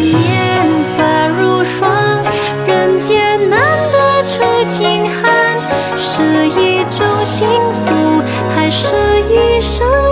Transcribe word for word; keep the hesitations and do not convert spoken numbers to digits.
年发如霜，人间难得出清寒，是一种幸福，还是一生？